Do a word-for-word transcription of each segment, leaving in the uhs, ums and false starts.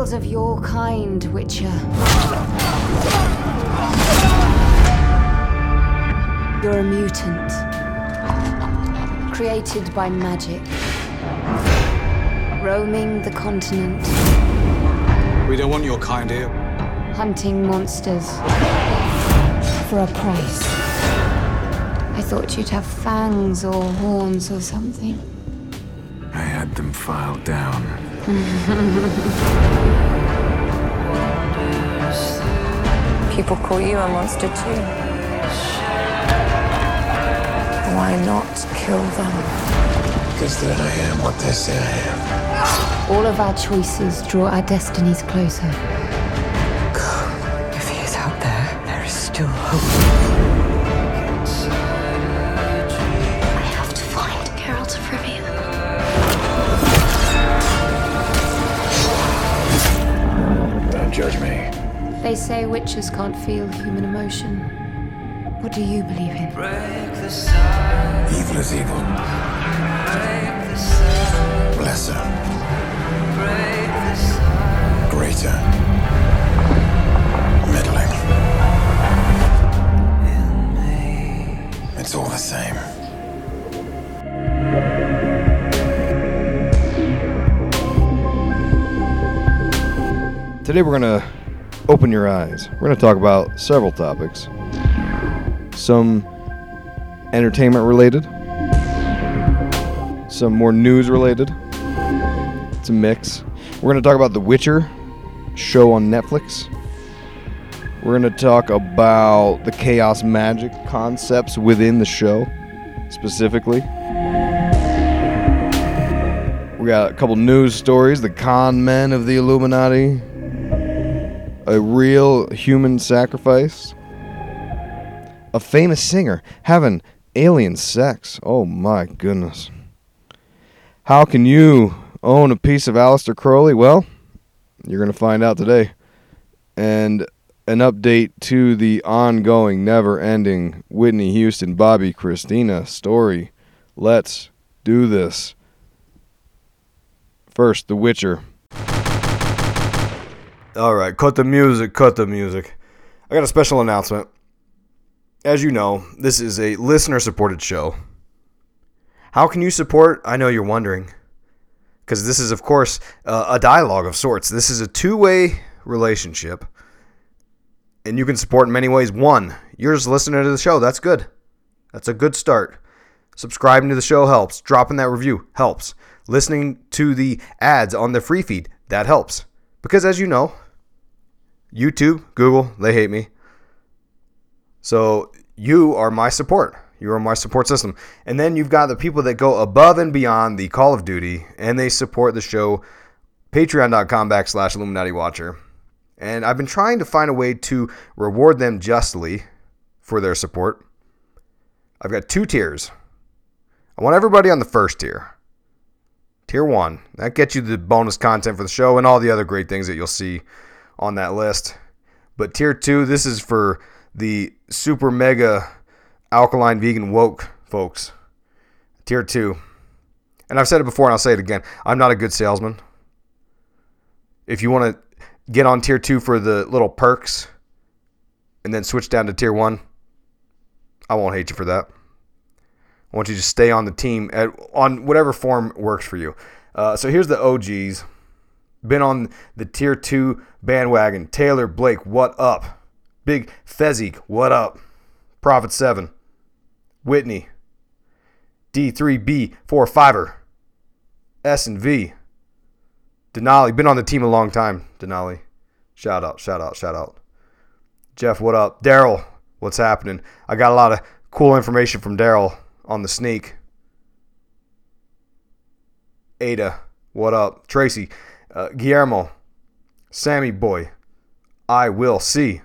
tales of your kind, Witcher. You're a mutant, created by magic, roaming the continent. We don't want your kind here. Hunting monsters for a price. I thought you'd have fangs or horns or something. I had them filed down. People call you a monster too. Why not kill them? Because then I am what they say I am. All of our choices draw our destinies closer. If he is out there, there is still hope. I have to find Geralt of Rivia. Don't judge me. They say witches can't feel human emotion. What do you believe in? Evil is evil. Lesser. Greater. Middling. It's all the same. Today we're going to open your eyes. We're going to talk about several topics. Some entertainment related. Some more news related. It's a mix. We're going to talk about The Witcher show on Netflix. We're going to talk about the chaos magic concepts within the show, specifically. We got a couple news stories. The con men of the Illuminati. A real human sacrifice. A famous singer having alien sex. Oh my goodness. How can you own a piece of Aleister Crowley? Well, you're going to find out today. And an update to the ongoing, never-ending Whitney Houston, Bobby Christina story. Let's do this. First, The Witcher. All right, cut the music, cut the music. I got a special announcement. As you know, this is a listener-supported show. How can you support? I know you're wondering. Because this is, of course, uh, a dialogue of sorts. This is a two-way relationship. And you can support in many ways. One, you're just listening to the show. That's good. That's a good start. Subscribing to the show helps. Dropping that review helps. Listening to the ads on the free feed, that helps. Because as you know, YouTube, Google, they hate me. So you are my support. You are my support system. And then you've got the people that go above and beyond the Call of Duty, and they support the show, patreon.com backslash Illuminati Watcher. And I've been trying to find a way to reward them justly for their support. I've got two tiers. I want everybody on the first tier. Tier one. That gets you the bonus content for the show and all the other great things that you'll see on that list. But tier two, this is for the super mega alkaline vegan woke folks. Tier two. And I've said it before and I'll say it again. I'm not a good salesman. If you want to get on tier two for the little perks and then switch down to tier one, I won't hate you for that. I want you to stay on the team at, on whatever form works for you. Uh, so here's the O Gs. Been on the tier two bandwagon. Taylor Blake, what up? Big Fezzik, what up? Prophet seven. Whitney. D three B four fiver. S and V. Denali, been on the team a long time. Denali. Shout out, shout out, shout out. Jeff, what up? Daryl, what's happening? I got a lot of cool information from Daryl on the sneak. Ada, what up? Tracy, uh, Guillermo, Sammy boy, I will see.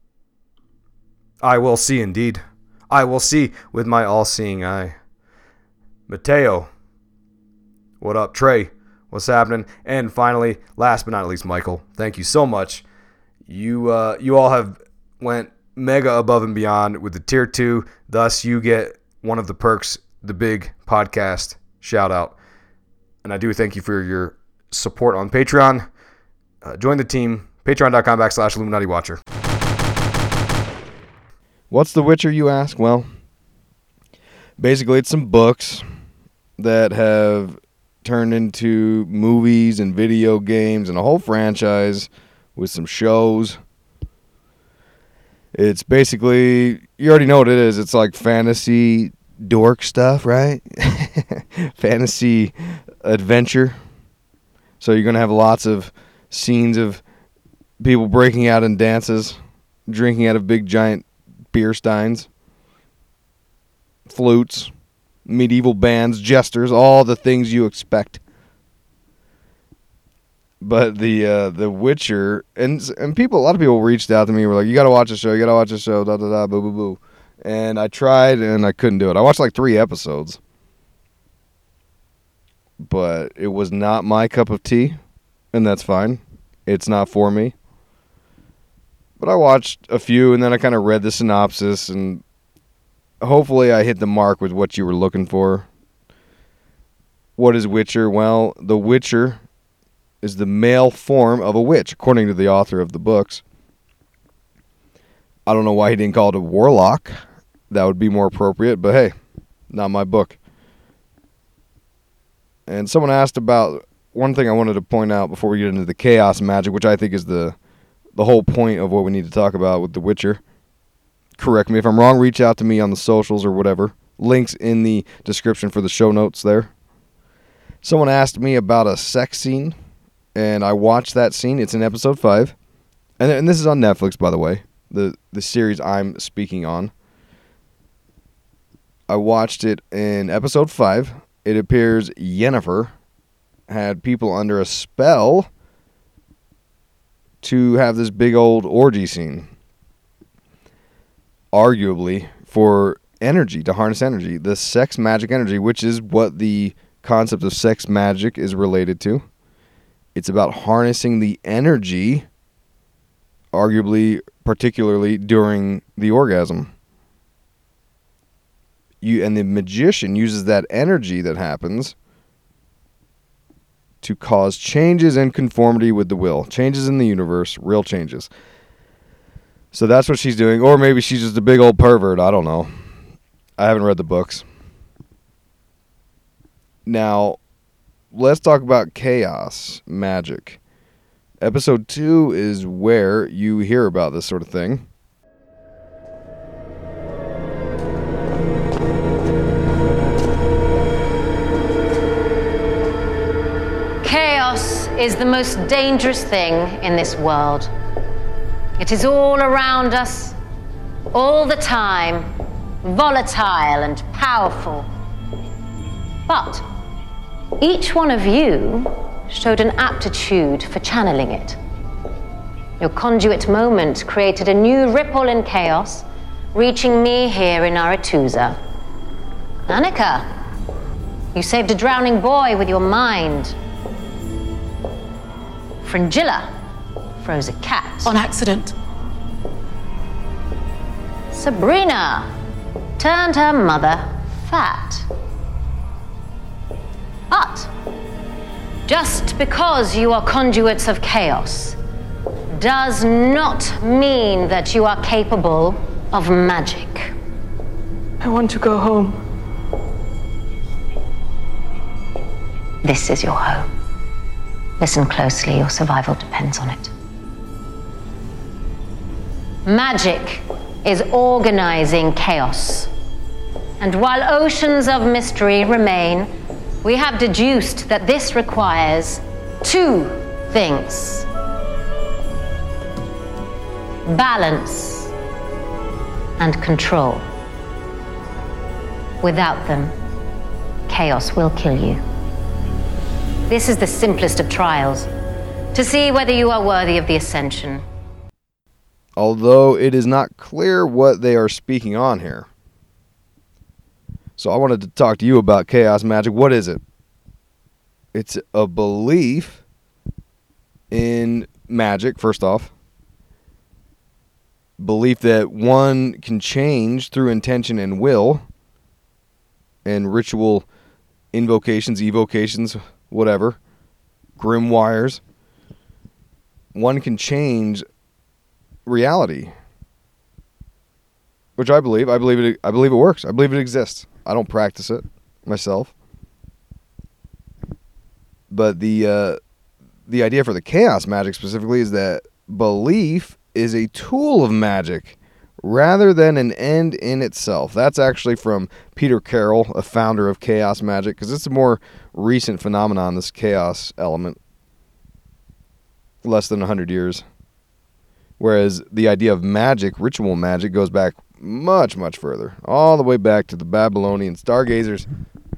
I will see indeed. I will see with my all-seeing eye. Mateo, what up? Trey, what's happening? And finally, last but not least, Michael, thank you so much. You uh, you all have went mega above and beyond with the tier two. Thus, you get one of the perks, the big podcast shout out. And I do thank you for your support on Patreon. Uh, join the team, patreon.com backslash Illuminati Watcher. What's The Witcher, you ask? Well, basically it's some books that have turned into movies and video games and a whole franchise with some shows. It's basically, you already know what it is. It's like fantasy dork stuff, right? Fantasy adventure. So you're going to have lots of scenes of people breaking out in dances, drinking out of big giant beer steins, flutes, medieval bands, jesters, all the things you expect. But the uh, the Witcher, and and people, a lot of people reached out to me, were like, you got to watch the show, you got to watch the show, da da da, boo boo boo. And I tried, and I couldn't do it. I watched like three episodes. But it was not my cup of tea, and that's fine. It's not for me. But I watched a few, and then I kind of read the synopsis, and hopefully I hit the mark with what you were looking for. What is Witcher? Well, the Witcher is the male form of a witch, according to the author of the books. I don't know why he didn't call it a warlock. That would be more appropriate, but hey, not my book. And someone asked about one thing I wanted to point out before we get into the chaos magic, which I think is the the whole point of what we need to talk about with The Witcher. Correct me if I'm wrong. Reach out to me on the socials or whatever. Links in the description for the show notes there. Someone asked me about a sex scene, and I watched that scene. It's in episode five. And, and this is on Netflix, by the way, the, the series I'm speaking on. I watched it in episode five. It appears Yennefer had people under a spell to have this big old orgy scene. Arguably for energy, to harness energy. The sex magic energy, which is what the concept of sex magic is related to. It's about harnessing the energy, arguably, particularly during the orgasm. You and the magician uses that energy that happens to cause changes in conformity with the will. Changes in the universe, real changes. So that's what she's doing. Or maybe she's just a big old pervert. I don't know. I haven't read the books. Now, let's talk about chaos magic. Episode two is where you hear about this sort of thing. Chaos is the most dangerous thing in this world. It is all around us, all the time, volatile and powerful. But each one of you showed an aptitude for channeling it. Your conduit moment created a new ripple in chaos, reaching me here in Aretusa. Annika, you saved a drowning boy with your mind. Fringilla froze a cat. On accident. Sabrina turned her mother fat. But just because you are conduits of chaos does not mean that you are capable of magic. I want to go home. This is your home. Listen closely, your survival depends on it. Magic is organizing chaos. And while oceans of mystery remain, we have deduced that this requires two things. Balance and control. Without them, chaos will kill you. This is the simplest of trials, to see whether you are worthy of the ascension. Although it is not clear what they are speaking on here. So I wanted to talk to you about chaos magic. What is it? It's a belief in magic, first off. Belief that one can change through intention and will, and ritual invocations, evocations, whatever, grimoires. one can change reality, which I believe. I believe it. I believe it works. I believe it exists. I don't practice it myself, but the uh, the idea for the chaos magic specifically is that belief is a tool of magic rather than an end in itself. That's actually from Peter Carroll, a founder of chaos magic, because it's a more recent phenomenon, this chaos element, less than one hundred years. Whereas the idea of magic, ritual magic, goes back much, much further, all the way back to the Babylonian stargazers.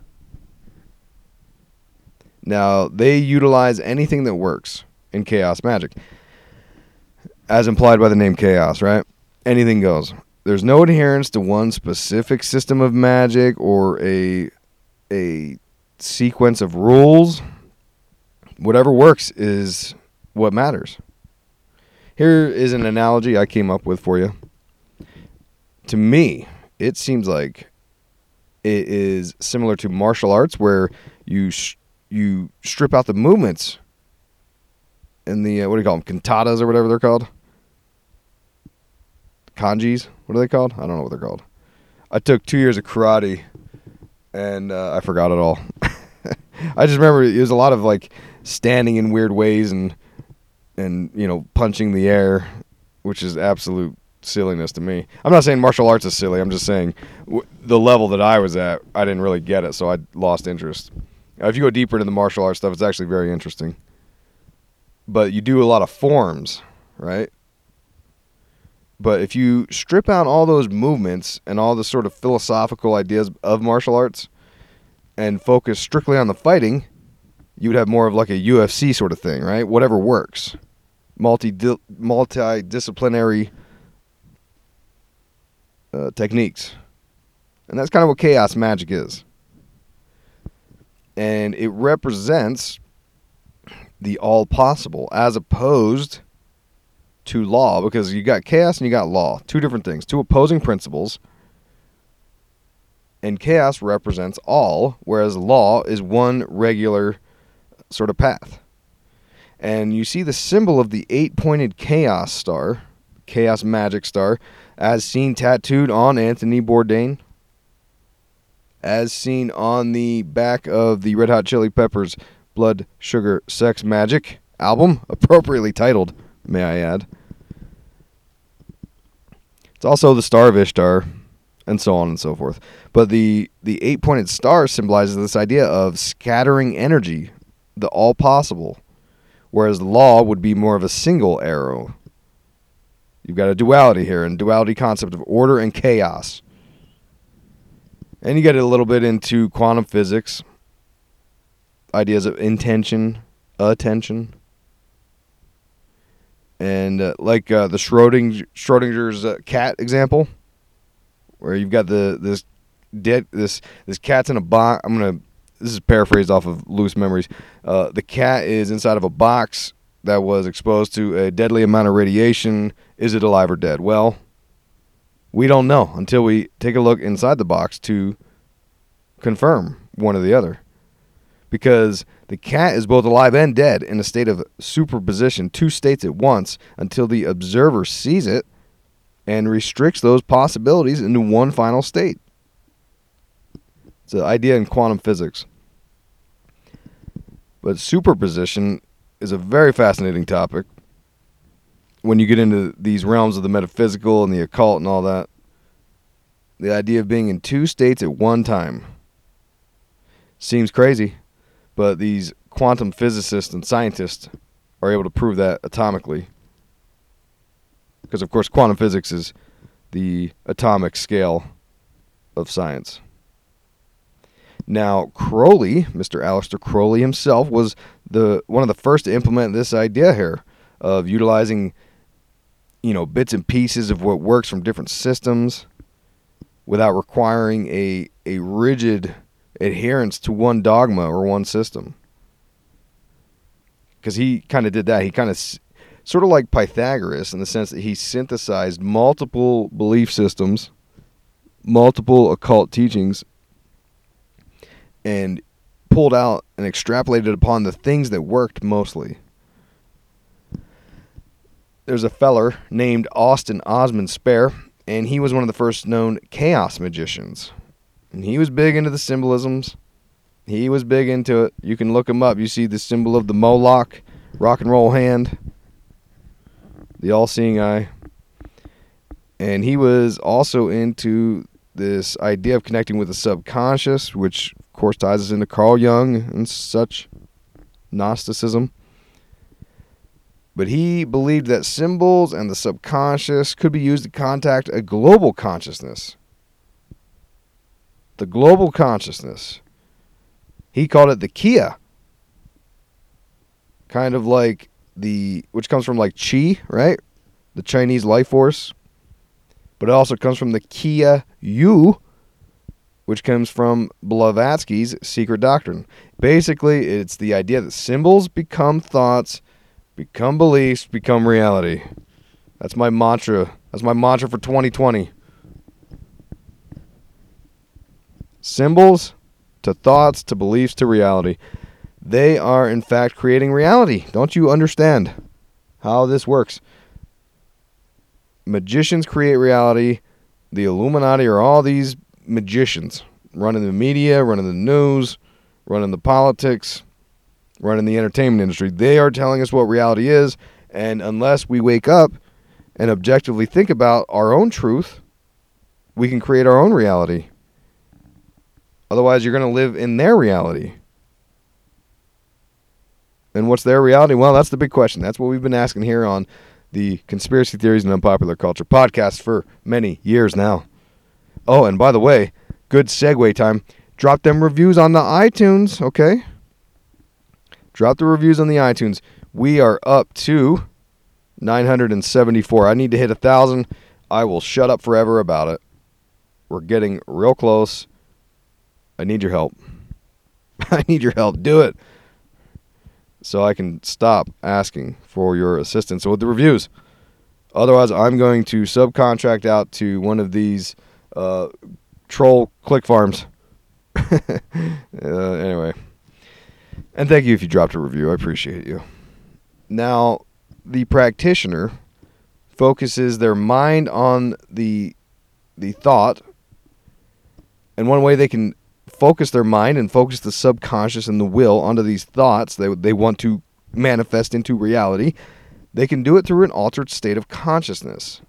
Now, they utilize anything that works in chaos magic, as implied by the name chaos, right? Anything goes. There's no adherence to one specific system of magic or a a sequence of rules. Whatever works is what matters. Here is an analogy I came up with for you. To me, it seems like it is similar to martial arts, where you sh- you strip out the movements and the uh, what do you call them, kantatas or whatever they're called. Kanjis, what are they called? I don't know what they're called. I took two years of karate, and uh, I forgot it all. I just remember it was a lot of like standing in weird ways and and you know punching the air, which is absolute silliness to me. I'm not saying martial arts is silly. I'm just saying w- the level that I was at, I didn't really get it, so I lost interest. Uh, if you go deeper into the martial arts stuff, it's actually very interesting. But you do a lot of forms, right? But if you strip out all those movements and all the sort of philosophical ideas of martial arts and focus strictly on the fighting, you would have more of like a U F C sort of thing, right? Whatever works. Multi multidisciplinary uh, techniques. And that's kind of what chaos magic is. And it represents the all possible as opposed to law, because you got chaos and you got law, two different things, two opposing principles, and chaos represents all, whereas law is one regular sort of path. And you see the symbol of the eight-pointed chaos star, chaos magic star, as seen tattooed on Anthony Bourdain, as seen on the back of the Red Hot Chili Peppers Blood, Sugar, Sex, Magic album, appropriately titled, may I add. It's also the Star of Ishtar, and so on and so forth. But the, the eight-pointed star symbolizes this idea of scattering energy, the all possible, whereas law would be more of a single arrow. You've got a duality here, and duality concept of order and chaos. And you get a little bit into quantum physics, ideas of intention, attention. And uh, like uh, the Schroding, Schrodinger's uh, cat example, where you've got the this dead this this cat's in a box. I'm gonna this is paraphrased off of loose memories. Uh, the cat is inside of a box that was exposed to a deadly amount of radiation. Is it alive or dead? Well, we don't know until we take a look inside the box to confirm one or the other. Because the cat is both alive and dead in a state of superposition, two states at once, until the observer sees it and restricts those possibilities into one final state. It's an idea in quantum physics. But superposition is a very fascinating topic when you get into these realms of the metaphysical and the occult and all that. The idea of being in two states at one time seems crazy. But these quantum physicists and scientists are able to prove that atomically. Because, of course, quantum physics is the atomic scale of science. Now, Crowley, Mister Aleister Crowley himself, was the one of the first to implement this idea here of utilizing, you know, bits and pieces of what works from different systems without requiring a a rigid adherence to one dogma or one system. Because he kind of did that. He kind of, sort of like Pythagoras, in the sense that he synthesized multiple belief systems, multiple occult teachings, and pulled out and extrapolated upon the things that worked mostly. there's a feller named Austin Osman Spare, and he was one of the first known chaos magicians. And he was big into the symbolisms. He was big into it. You can look him up. You see the symbol of the Moloch, rock and roll hand, the all-seeing eye. And he was also into this idea of connecting with the subconscious, which, of course, ties us into Carl Jung and such, Gnosticism. But he believed that symbols and the subconscious could be used to contact a global consciousness. The global consciousness. He called it the Kia. Kind of like the, which comes from like Qi, right? The Chinese life force. But it also comes from the Kia Yu, which comes from Blavatsky's secret doctrine. Basically, it's the idea that symbols become thoughts, become beliefs, become reality. That's my mantra. That's my mantra for twenty twenty. Symbols to thoughts, to beliefs, to reality. They are, in fact, creating reality. Don't you understand how this works? Magicians create reality. The Illuminati are all these magicians running the media, running the news, running the politics, running the entertainment industry. They are telling us what reality is, and unless we wake up and objectively think about our own truth, we can create our own reality. Otherwise, you're going to live in their reality. And what's their reality? Well, that's the big question. That's what we've been asking here on the Conspiracy Theories and Unpopular Culture podcast for many years now. Oh, and by the way, good segue time. Drop them reviews on the iTunes, okay? Drop the reviews on the iTunes. We are up to nine hundred seventy-four. I need to hit one thousand. I will shut up forever about it. We're getting real close. I need your help. I need your help. Do it. So I can stop asking for your assistance with the reviews. Otherwise, I'm going to subcontract out to one of these uh, troll click farms. uh, anyway. And thank you if you dropped a review. I appreciate you. Now, the practitioner focuses their mind on the the thought. And one way they can focus their mind and focus the subconscious and the will onto these thoughts they they want to manifest into reality, they can do it through an altered state of consciousness.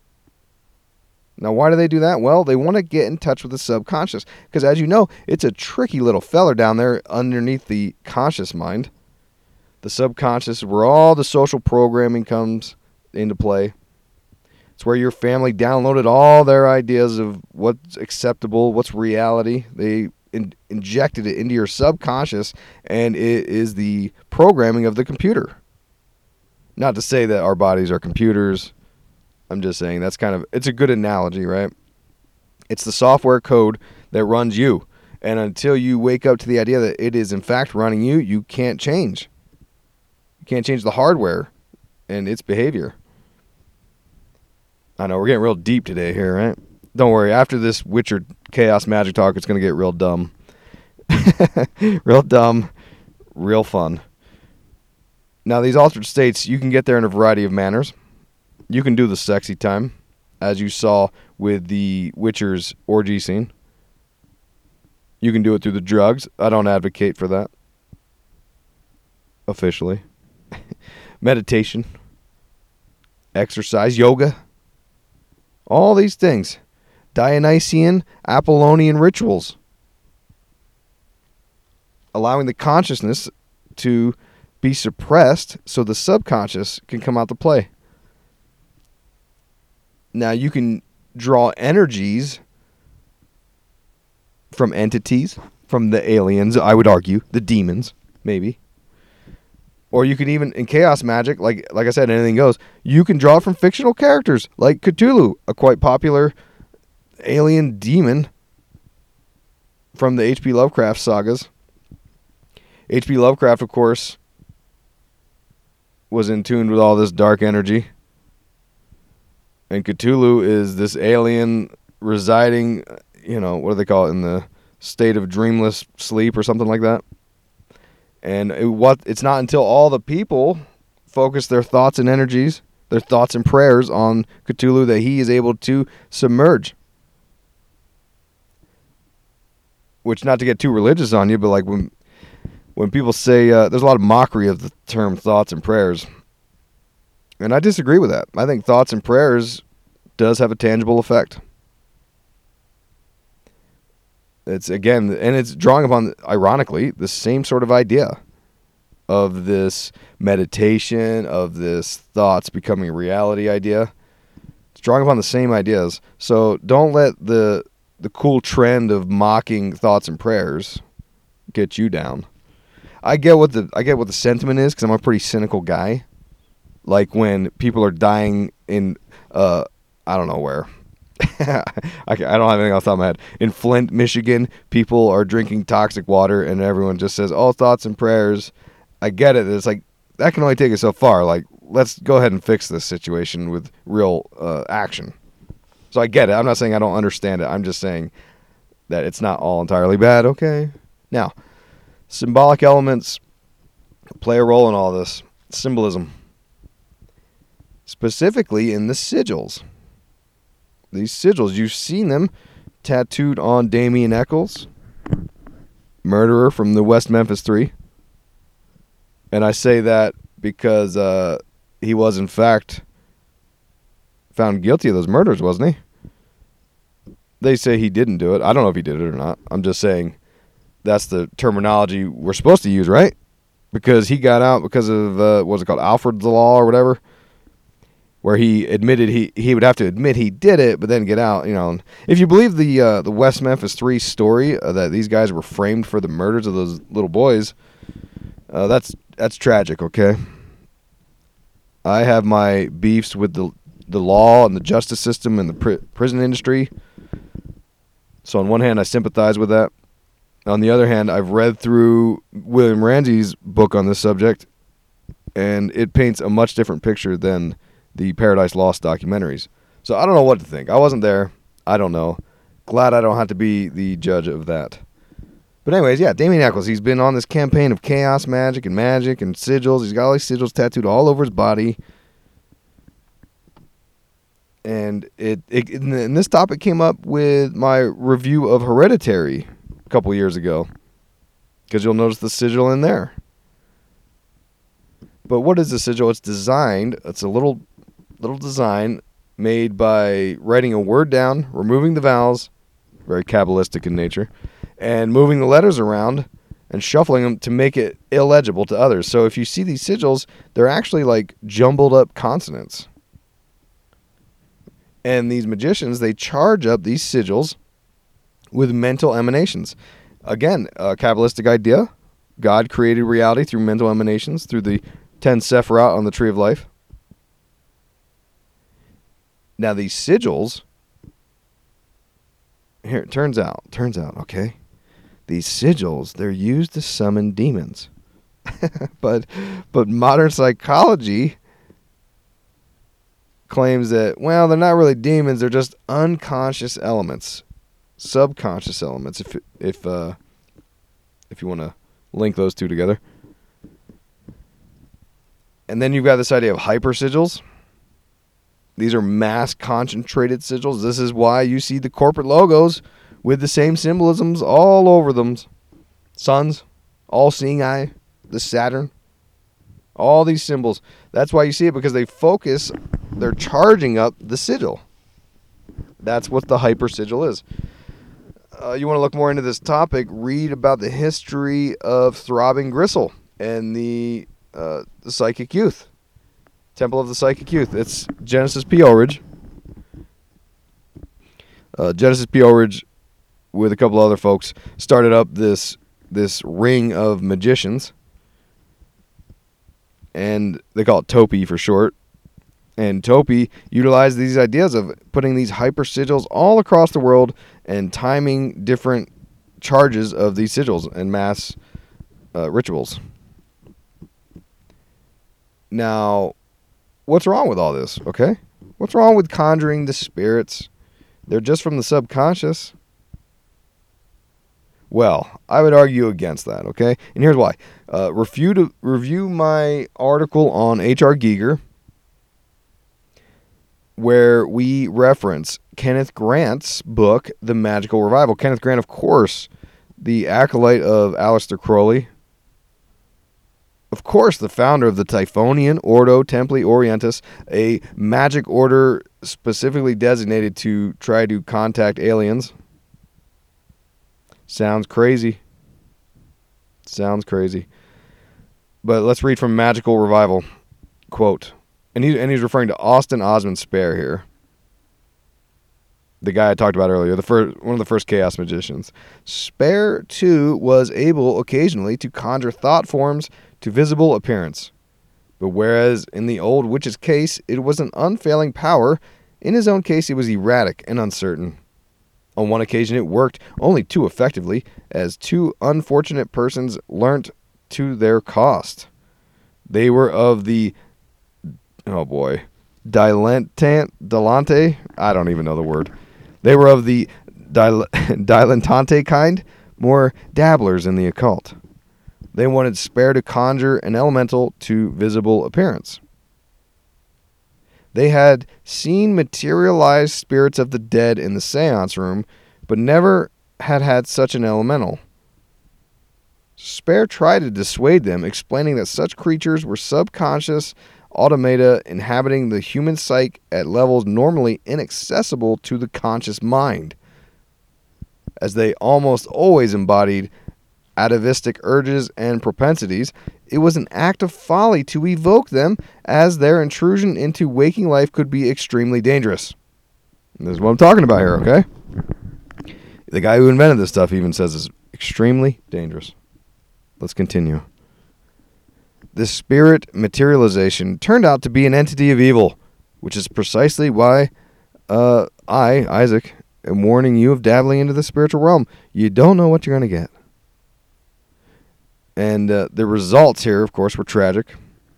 Now, why do they do that? Well, they want to get in touch with the subconscious, because as you know, it's a tricky little feller down there underneath the conscious mind. The subconscious is where all the social programming comes into play. It's where your family downloaded all their ideas of what's acceptable, what's reality. They in- injected it into your subconscious, and it is the programming of the computer. Not to say that our bodies are computers. I'm just saying that's kind of, it's a good analogy, right? It's the software code that runs you. And until you wake up to the idea that it is in fact running you, you can't change. You can't change the hardware and its behavior. I know, we're getting real deep today here, right? Don't worry, after this Witcher Chaos Magic Talk, it's going to get real dumb. Real dumb, real fun. Now, these altered states, you can get there in a variety of manners. You can do the sexy time, as you saw with the Witcher's orgy scene. You can do it through the drugs. I don't advocate for that. Officially. Meditation. Exercise. Yoga. All these things. Dionysian, Apollonian rituals. Allowing the consciousness to be suppressed so the subconscious can come out to play. Now, you can draw energies from entities, from the aliens, I would argue, the demons, maybe. Or you can even, in chaos magic, like like I said, anything goes, you can draw from fictional characters, like Cthulhu, a quite popular alien demon from the H P Lovecraft sagas. H P Lovecraft, of course, was in tune with all this dark energy. And Cthulhu is this alien residing, you know, what do they call it, in the state of dreamless sleep or something like that. And it, what it's not until all the people focus their thoughts and energies their thoughts and prayers on Cthulhu that he is able to submerge. Which, not to get too religious on you, but like when when people say, uh, there's a lot of mockery of the term thoughts and prayers. And I disagree with that. I think thoughts and prayers does have a tangible effect. It's, again, and it's drawing upon, ironically, the same sort of idea of this meditation, of this thoughts becoming reality idea. It's drawing upon the same ideas. So don't let the the cool trend of mocking thoughts and prayers get you down. I get what the I get what the sentiment is, because I'm a pretty cynical guy. Like when people are dying in, uh, I don't know where. I, I don't have anything off the top of my head. In Flint, Michigan, people are drinking toxic water, and everyone just says, "Oh, thoughts and prayers." I get it. It's like that can only take us so far. Like, let's go ahead and fix this situation with real uh, action. So I get it. I'm not saying I don't understand it. I'm just saying that it's not all entirely bad. Okay. Now, symbolic elements play a role in all this. Symbolism. Specifically in the sigils. These sigils, you've seen them tattooed on Damien Echols, murderer from the West Memphis Three. And I say that because uh, he was, in fact, found guilty of those murders, wasn't he? They say he didn't do it. I don't know if he did it or not. I'm just saying that's the terminology we're supposed to use, right? Because he got out because of, uh, what's it called, Alfred's Law or whatever, where he admitted he, he would have to admit he did it, but then get out. You know, if you believe the uh, the West Memphis Three story, uh, that these guys were framed for the murders of those little boys, uh, that's that's tragic. Okay, I have my beefs with the the law and the justice system and the pr- prison industry. So on one hand, I sympathize with that. On the other hand, I've read through William Ramsey's book on this subject, and it paints a much different picture than the Paradise Lost documentaries. So I don't know what to think. I wasn't there. I don't know. Glad I don't have to be the judge of that. But anyways, yeah, Damien Echols, he's been on this campaign of chaos magic and magic and sigils. He's got all these sigils tattooed all over his body. And it, it and this topic came up with my review of Hereditary a couple years ago, because you'll notice the sigil in there. But what is the sigil? It's designed, it's a little little design made by writing a word down, removing the vowels, very Kabbalistic in nature, and moving the letters around and shuffling them to make it illegible to others. So if you see these sigils, they're actually like jumbled up consonants. And these magicians, they charge up these sigils with mental emanations. Again, a Kabbalistic idea. God created reality through mental emanations, through the ten Sephirot on the Tree of Life. Now these sigils, here it turns out, turns out, okay, these sigils, they're used to summon demons. but but modern psychology claims that, well, they're not really demons, they're just unconscious elements, subconscious elements, if if uh, if you want to link those two together. And then you've got this idea of hyper sigils. These are mass concentrated sigils. This is why you see the corporate logos with the same symbolisms all over them. Suns, all-seeing eye, the Saturn, all these symbols. That's why you see it, because they focus, they're charging up the sigil. That's what the hyper sigil is. Uh, you want to look more into this topic, read about the history of Throbbing Gristle and the, uh, the Psychic Youth. Temple of the Psychic Youth. It's Genesis P. Ulrich. Uh, Genesis P. Ulrich, with a couple other folks, started up this this ring of magicians. And they call it Topi for short. And Topi utilized these ideas of putting these hyper sigils all across the world and timing different charges of these sigils and mass uh, rituals. Now, what's wrong with all this, okay? What's wrong with conjuring the spirits? They're just from the subconscious. Well, I would argue against that, okay? And here's why. Uh, review, to, review my article on H R. Giger where we reference Kenneth Grant's book, The Magical Revival. Kenneth Grant, of course, the acolyte of Aleister Crowley. Of course, the founder of the Typhonian Ordo Templi Orientis, a magic order specifically designated to try to contact aliens. Sounds crazy. Sounds crazy. But let's read from Magical Revival. Quote, and, he, and he's referring to Austin Osman Spare here. The guy I talked about earlier, the first, one of the first Chaos Magicians. Spare, too, was able occasionally to conjure thought forms to visible appearance. But whereas in the old witch's case, it was an unfailing power, in his own case it was erratic and uncertain. On one occasion it worked only too effectively, as two unfortunate persons learnt to their cost. They were of the, oh boy, dilettant, dilante? I don't even know the word. They were of the dil- dilettante kind, more dabblers in the occult. They wanted Spare to conjure an elemental to visible appearance. They had seen materialized spirits of the dead in the seance room, but never had had such an elemental. Spare tried to dissuade them, explaining that such creatures were subconscious automata inhabiting the human psyche at levels normally inaccessible to the conscious mind, as they almost always embodied atavistic urges and propensities. It was an act of folly to evoke them, as their intrusion into waking life could be extremely dangerous. And this is what I'm talking about here, okay? The guy who invented this stuff even says it's extremely dangerous. Let's continue. The spirit materialization turned out to be an entity of evil, which is precisely why uh, I, Isaac, am warning you of dabbling into the spiritual realm. You don't know what you're going to get. And uh, the results here, of course, were tragic.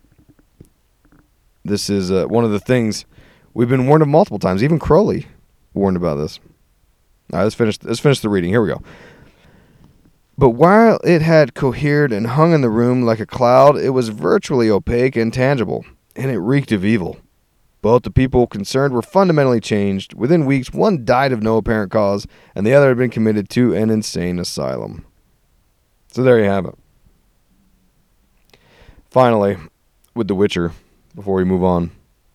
This is uh, one of the things we've been warned of multiple times. Even Crowley warned about this. All right, let's finish, let's finish the reading. Here we go. But while it had cohered and hung in the room like a cloud, it was virtually opaque and tangible, and it reeked of evil. Both the people concerned were fundamentally changed. Within weeks, one died of no apparent cause, and the other had been committed to an insane asylum. So there you have it. Finally, with The Witcher, before we move on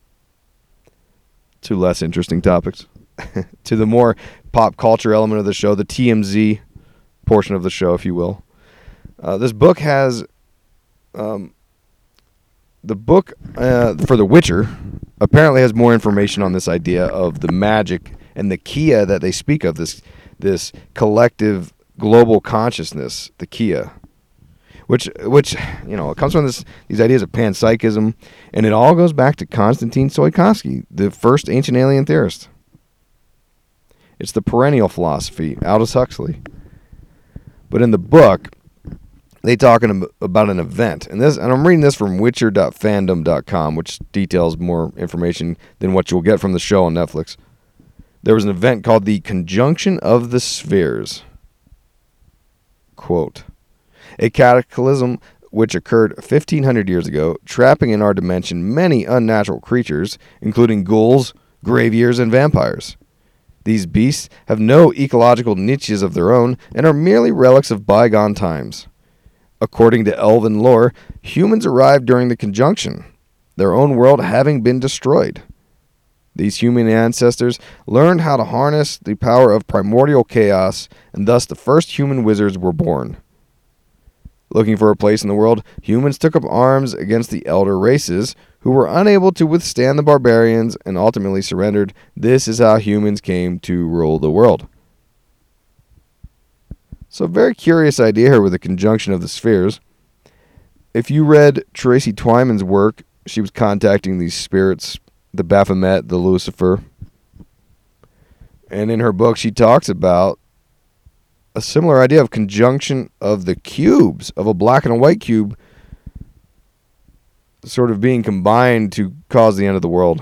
to less interesting topics, to the more pop culture element of the show, the T M Z portion of the show, if you will. Uh, this book has, um, the book uh, for The Witcher apparently has more information on this idea of the magic and the Kia that they speak of, this this collective global consciousness, the Kia. Which, which you know, it comes from this these ideas of panpsychism, and it all goes back to Konstantin Tsiolkovsky, the first ancient alien theorist. It's the perennial philosophy, Aldous Huxley. But in the book, they talk about an event, and this, and I'm reading this from Witcher dot fandom dot com, which details more information than what you'll get from the show on Netflix. There was an event called the Conjunction of the Spheres. Quote, a cataclysm which occurred fifteen hundred years ago, trapping in our dimension many unnatural creatures, including ghouls, graveyears, and vampires. These beasts have no ecological niches of their own and are merely relics of bygone times. According to elven lore, humans arrived during the conjunction, their own world having been destroyed. These human ancestors learned how to harness the power of primordial chaos, and thus the first human wizards were born. Looking for a place in the world, humans took up arms against the elder races, who were unable to withstand the barbarians and ultimately surrendered. This is how humans came to rule the world. So, a very curious idea here with the conjunction of the spheres. If you read Tracy Twyman's work, she was contacting these spirits, the Baphomet, the Lucifer. And in her book, she talks about a similar idea of conjunction of the cubes, of a black and a white cube, sort of being combined to cause the end of the world.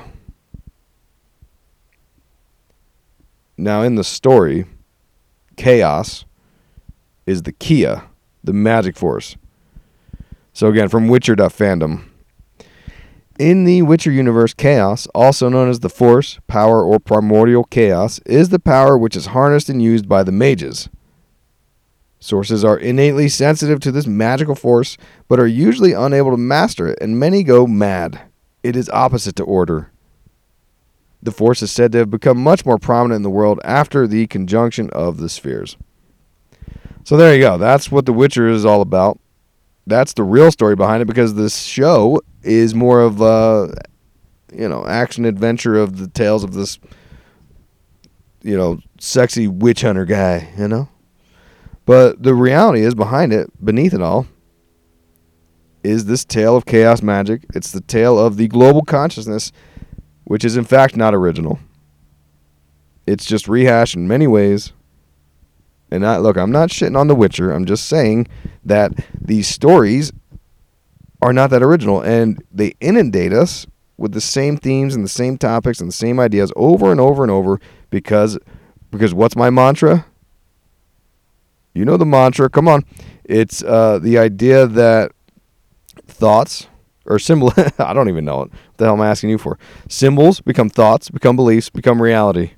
Now, in the story, chaos is the Kia, the magic force. So again, from Witcher dot fandom. In the Witcher universe, chaos, also known as the Force, power, or primordial chaos, is the power which is harnessed and used by the mages. Sorcerers are innately sensitive to this magical force, but are usually unable to master it, and many go mad. It is opposite to order. The Force is said to have become much more prominent in the world after the conjunction of the spheres. So there you go. That's what The Witcher is all about. That's the real story behind it, because this show is more of a, you know, action adventure of the tales of this, you know, sexy witch hunter guy, you know? But the reality is behind it, beneath it all, is this tale of chaos magic. It's the tale of the global consciousness, which is in fact not original. It's just rehashed in many ways. And I, look, I'm not shitting on The Witcher. I'm just saying that these stories are not that original, and they inundate us with the same themes and the same topics and the same ideas over and over and over because because what's my mantra? You know the mantra. Come on. It's uh, the idea that thoughts or symbol I don't even know it. What the hell am I asking you for? Symbols become thoughts, become beliefs, become reality.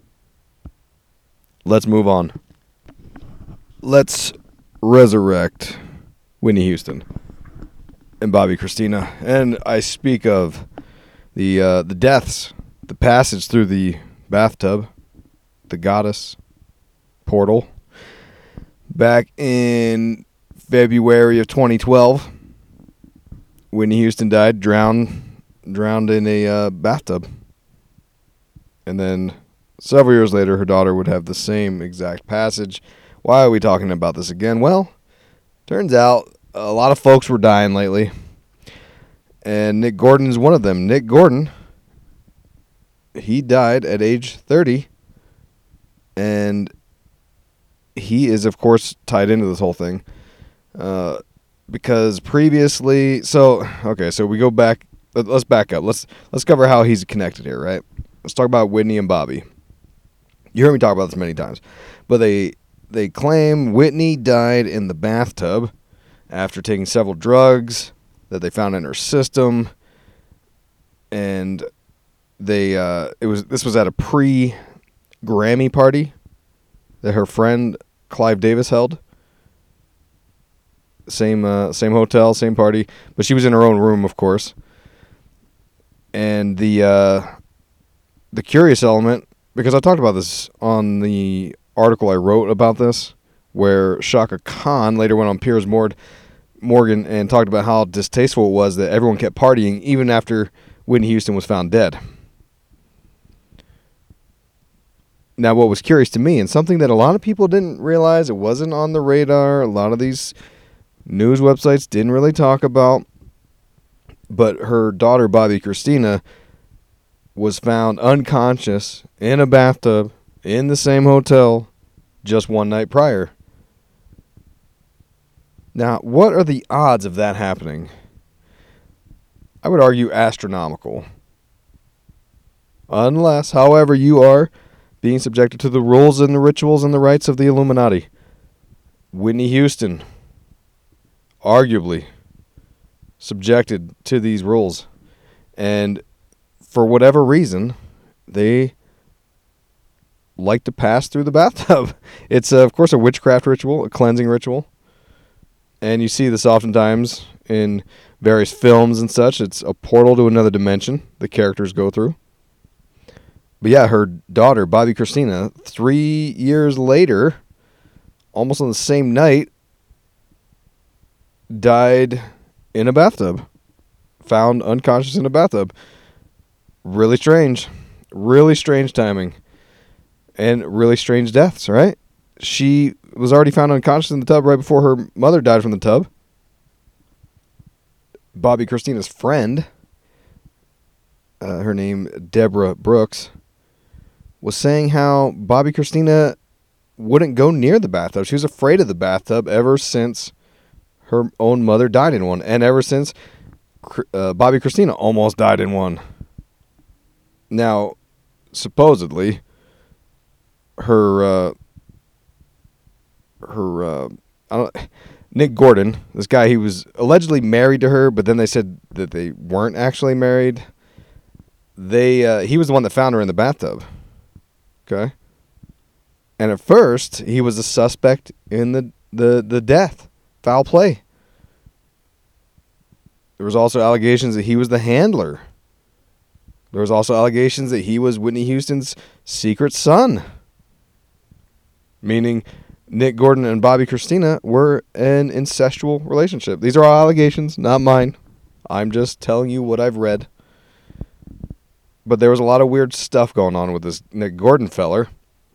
Let's move on. Let's resurrect Whitney Houston and Bobby Christina. And I speak of the uh, the deaths, the passage through the bathtub, the goddess portal. Back in February of twenty twelve, Whitney Houston died, drowned, drowned in a uh, bathtub. And then several years later, her daughter would have the same exact passage. Why are we talking about this again? Well, turns out a lot of folks were dying lately, and Nick Gordon is one of them. Nick Gordon, he died at age thirty, and he is, of course, tied into this whole thing, uh, because previously, so, okay, so we go back, let's back up. Let's let's cover how he's connected here, right? Let's talk about Whitney and Bobby. You heard me talk about this many times, but they... They claim Whitney died in the bathtub after taking several drugs that they found in her system, and they uh, it was this was at a pre-Grammy party that her friend Clive Davis held. Same uh, same hotel, same party, but she was in her own room, of course. And the uh, the curious element, because I talked about this on the article I wrote about this, where Shaka Khan later went on Piers Morgan and talked about how distasteful it was that everyone kept partying even after Whitney Houston was found dead. Now, what was curious to me, and something that a lot of people didn't realize, it wasn't on the radar, a lot of these news websites didn't really talk about, but her daughter, Bobby Christina, was found unconscious in a bathtub in the same hotel just one night prior. Now, what are the odds of that happening? I would argue astronomical. Unless, however, you are being subjected to the rules and the rituals and the rites of the Illuminati. Whitney Houston, arguably subjected to these rules. And for whatever reason, they like to pass through the bathtub. It's, uh, of course, a witchcraft ritual, a cleansing ritual. And you see this oftentimes in various films and such. It's a portal to another dimension the characters go through. But yeah, her daughter, Bobby Christina, three years later, almost on the same night, died in a bathtub. Found unconscious in a bathtub. Really strange. Really strange timing. And really strange deaths, right? She was already found unconscious in the tub right before her mother died from the tub. Bobby Christina's friend, uh, her name Deborah Brooks, was saying how Bobby Christina wouldn't go near the bathtub. She was afraid of the bathtub ever since her own mother died in one, and ever since uh, Bobby Christina almost died in one. Now, supposedly, her uh, her uh, I don't Nick Gordon, this guy, he was allegedly married to her, but then they said that they weren't actually married. They uh, he was the one that found her in the bathtub. Okay? And at first, he was a suspect in the, the, the death. Foul play. There was also allegations that he was the handler. There was also allegations that he was Whitney Houston's secret son. Meaning Nick Gordon and Bobbi Kristina were an incestual relationship. These are all allegations, not mine. I'm just telling you what I've read. But there was a lot of weird stuff going on with this Nick Gordon feller.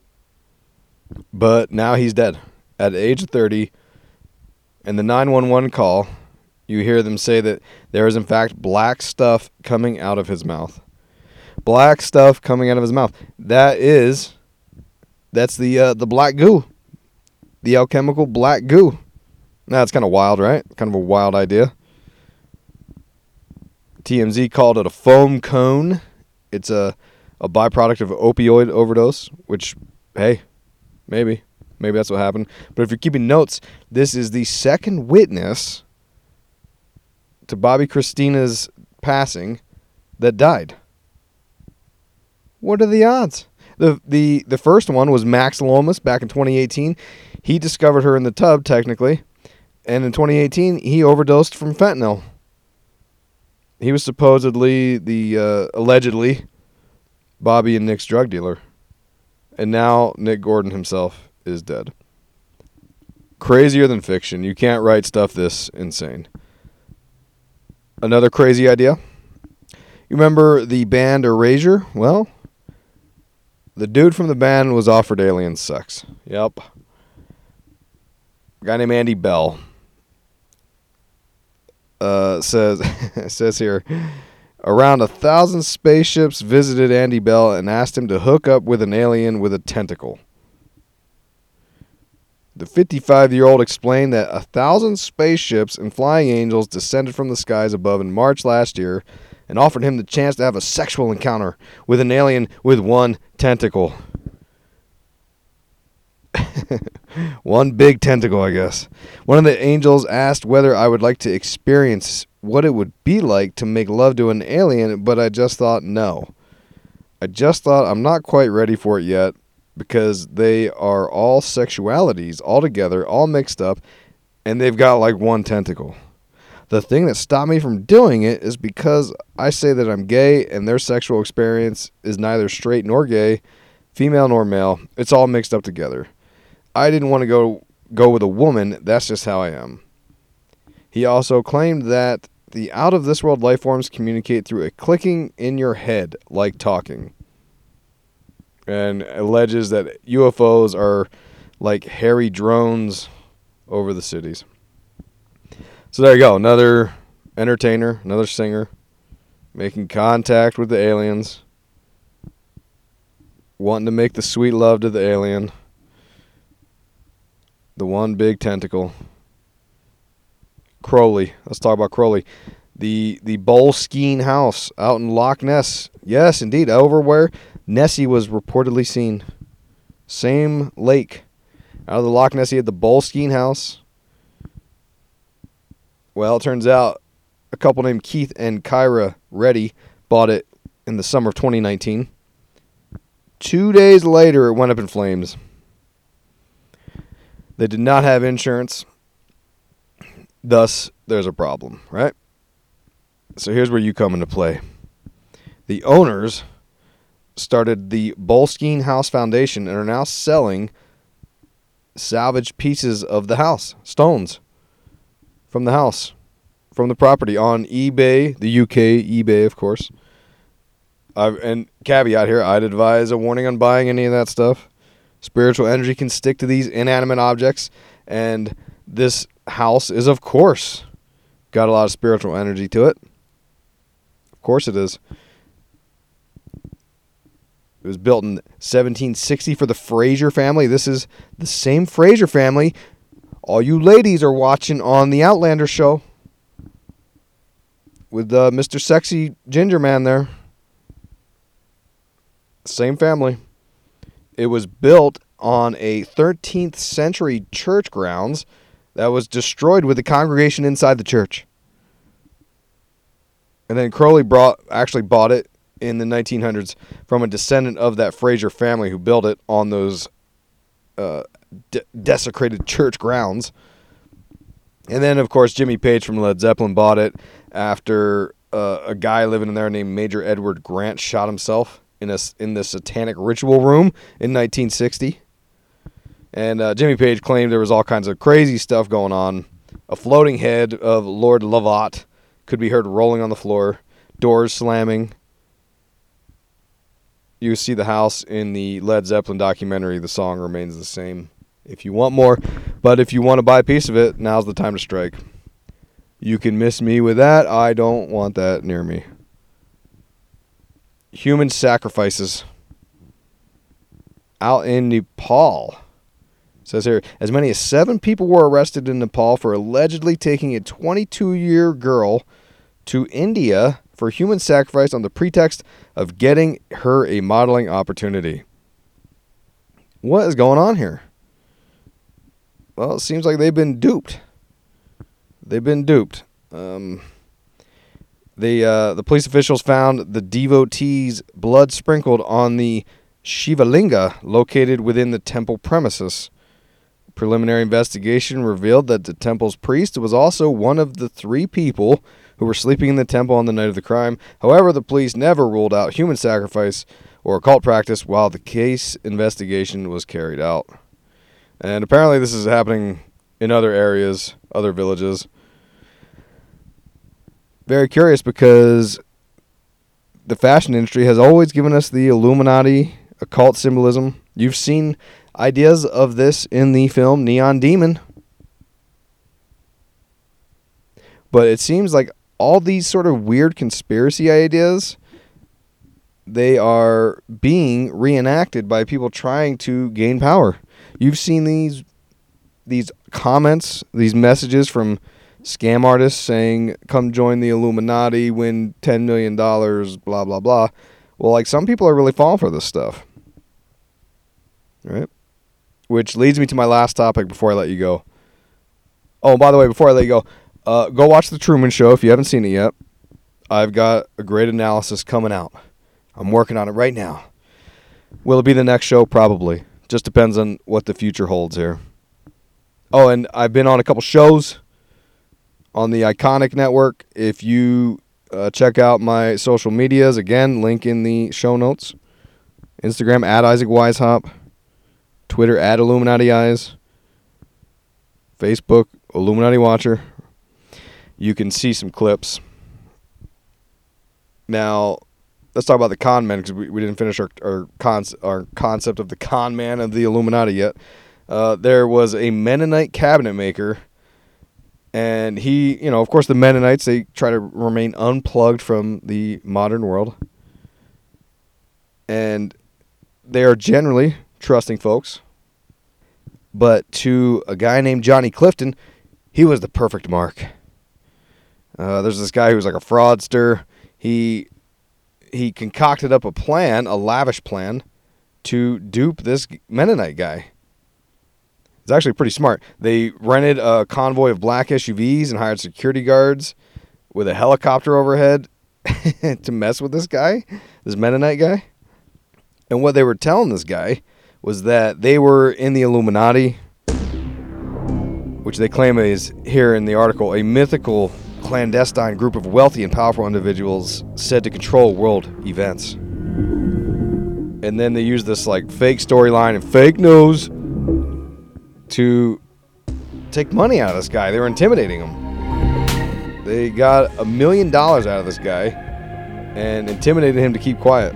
But now he's dead. At the age of thirty, and the nine one one call, you hear them say that there is in fact black stuff coming out of his mouth. Black stuff coming out of his mouth. That is, that's the uh, the black goo. The alchemical black goo. Now, it's kind of wild, right? Kind of a wild idea. T M Z called it a foam cone. It's a, a byproduct of opioid overdose, which, hey, maybe. Maybe that's what happened. But if you're keeping notes, this is the second witness to Bobbi Kristina's passing that died. What are the odds? The the the first one was Max Lomas back in twenty eighteen. He discovered her in the tub, technically. And in twenty eighteen, he overdosed from fentanyl. He was supposedly the, uh, allegedly, Bobby and Nick's drug dealer. And now Nick Gordon himself is dead. Crazier than fiction. You can't write stuff this insane. Another crazy idea. You remember the band Erasure? Well, the dude from the band was offered alien sex. Yep. A guy named Andy Bell uh, says says here, around a thousand spaceships visited Andy Bell and asked him to hook up with an alien with a tentacle. The fifty-five-year-old explained that a thousand spaceships and flying angels descended from the skies above in March last year and offered him the chance to have a sexual encounter with an alien with one tentacle. One big tentacle, I guess. One of the angels asked whether I would like to experience what it would be like to make love to an alien, but I just thought no. I just thought I'm not quite ready for it yet because they are all sexualities all together, all mixed up, and they've got like one tentacle. The thing that stopped me from doing it is because I say that I'm gay and their sexual experience is neither straight nor gay, female nor male. It's all mixed up together. I didn't want to go go with a woman. That's just how I am. He also claimed that the out-of-this-world life forms communicate through a clicking in your head, like talking. And alleges that U F Os are like hairy drones over the cities. So there you go. Another entertainer, another singer, making contact with the aliens, wanting to make the sweet love to the alien. The one big tentacle. Crowley. Let's talk about Crowley. The the Boleskine house out in Loch Ness. Yes, indeed. Over where Nessie was reportedly seen. Same lake. Out of the Loch Ness, he had the Boleskine house. Well, it turns out a couple named Keith and Kyra Reddy bought it in the summer of twenty nineteen. Two days later, it went up in flames. They did not have insurance. Thus, there's a problem, right? So here's where you come into play. The owners started the Boleskine House Foundation and are now selling salvaged pieces of the house, stones from the house, from the property on eBay, the U K eBay, of course. Uh, and caveat here, I'd advise a warning on buying any of that stuff. Spiritual energy can stick to these inanimate objects, and this house is, of course, got a lot of spiritual energy to it. Of course it is. It was built in seventeen sixty for the Fraser family. This is the same Fraser family all you ladies are watching on the Outlander show with uh, Mister Sexy Ginger Man there. Same family. It was built on a thirteenth century church grounds that was destroyed with the congregation inside the church. And then Crowley brought, actually bought it in the nineteen hundreds from a descendant of that Fraser family who built it on those uh, de- desecrated church grounds. And then, of course, Jimmy Page from Led Zeppelin bought it after uh, a guy living in there named Major Edward Grant shot himself in a, in the satanic ritual room in nineteen sixty. And uh, Jimmy Page claimed there was all kinds of crazy stuff going on. A floating head of Lord Lovat could be heard rolling on the floor, doors slamming. You see the house in the Led Zeppelin documentary. The song remains the same. If you want more, but if you want to buy a piece of it, now's the time to strike. You can miss me with that. I don't want that near me. Human sacrifices. Out in Nepal. It says here, as many as seven people were arrested in Nepal for allegedly taking a twenty-two-year girl to India for human sacrifice on the pretext of getting her a modeling opportunity. What is going on here? Well, it seems like they've been duped. They've been duped. Um, the uh, the police officials found the devotee's blood sprinkled on the Shivalinga located within the temple premises. Preliminary investigation revealed that the temple's priest was also one of the three people who were sleeping in the temple on the night of the crime. However, the police never ruled out human sacrifice or occult practice while the case investigation was carried out. And apparently this is happening in other areas, other villages. Very curious because the fashion industry has always given us the Illuminati, occult symbolism. You've seen ideas of this in the film Neon Demon. But it seems like all these sort of weird conspiracy ideas, they are being reenacted by people trying to gain power. You've seen these these comments, these messages from scam artists saying, come join the Illuminati, win ten million dollars, blah, blah, blah. Well, like, some people are really falling for this stuff. Right? Which leads me to my last topic before I let you go. Oh, by the way, before I let you go, uh, go watch The Truman Show if you haven't seen it yet. I've got a great analysis coming out. I'm working on it right now. Will it be the next show? Probably. Just depends on what the future holds here. Oh, and I've been on a couple shows on the Iconic Network. If you uh, check out my social medias, again, link in the show notes. Instagram, at Isaac Weishaupt. Twitter, at Illuminati Eyes. Facebook, Illuminati Watcher. You can see some clips. Now, let's talk about the con men, because we, we didn't finish our our, con- our concept of the con man of the Illuminati yet. Uh, there was a Mennonite cabinet maker, and he, you know, of course the Mennonites, they try to remain unplugged from the modern world. And they are generally trusting folks. But to a guy named Johnny Clifton, he was the perfect mark. Uh, there's this guy who was like a fraudster. He he concocted up a plan, a lavish plan, to dupe this Mennonite guy. It's actually pretty smart. They rented a convoy of black S U Vs and hired security guards with a helicopter overhead to mess with this guy, this Mennonite guy. And what they were telling this guy was that they were in the Illuminati, which they claim is, here in the article, a mythical clandestine group of wealthy and powerful individuals said to control world events. And then they use this like fake storyline and fake news to take money out of this guy. They were intimidating him. They got a million dollars out of this guy and intimidated him to keep quiet.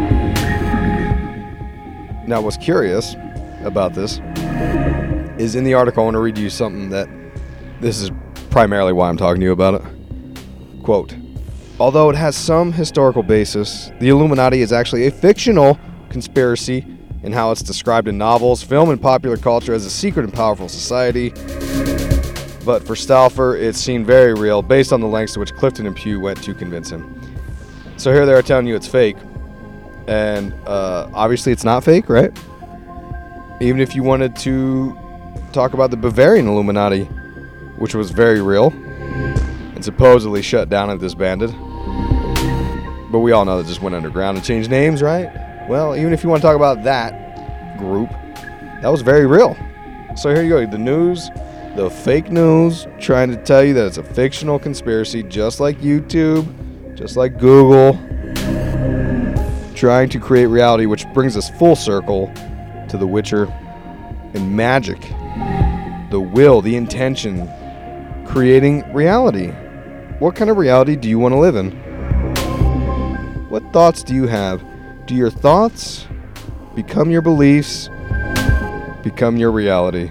Now, what's curious about this is in the article, I want to read you something that this is primarily why I'm talking to you about it. Quote, although it has some historical basis, the Illuminati is actually a fictional conspiracy in how it's described in novels, film, and popular culture as a secret and powerful society. But for Stauffer, it seemed very real based on the lengths to which Clifton and Pugh went to convince him. So here they are telling you it's fake. And uh, obviously it's not fake, right? Even if you wanted to talk about the Bavarian Illuminati, which was very real and supposedly shut down and disbanded. But we all know that just went underground and changed names, right? Well, even if you want to talk about that group, that was very real. So here you go. The news, the fake news, trying to tell you that it's a fictional conspiracy, just like YouTube, just like Google, trying to create reality, which brings us full circle to The Witcher and magic. The will, the intention, creating reality. What kind of reality do you want to live in? What thoughts do you have? Do your thoughts become your beliefs, become your reality?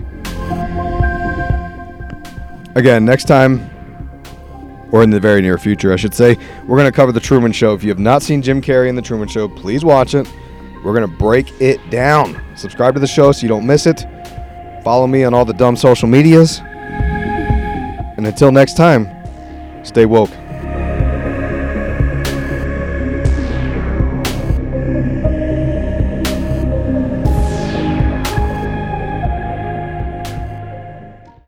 Again, next time, or in the very near future, I should say, we're going to cover The Truman Show. If you have not seen Jim Carrey in The Truman Show, please watch it. We're going to break it down. Subscribe to the show so you don't miss it. Follow me on all the dumb social medias. And until next time, stay woke.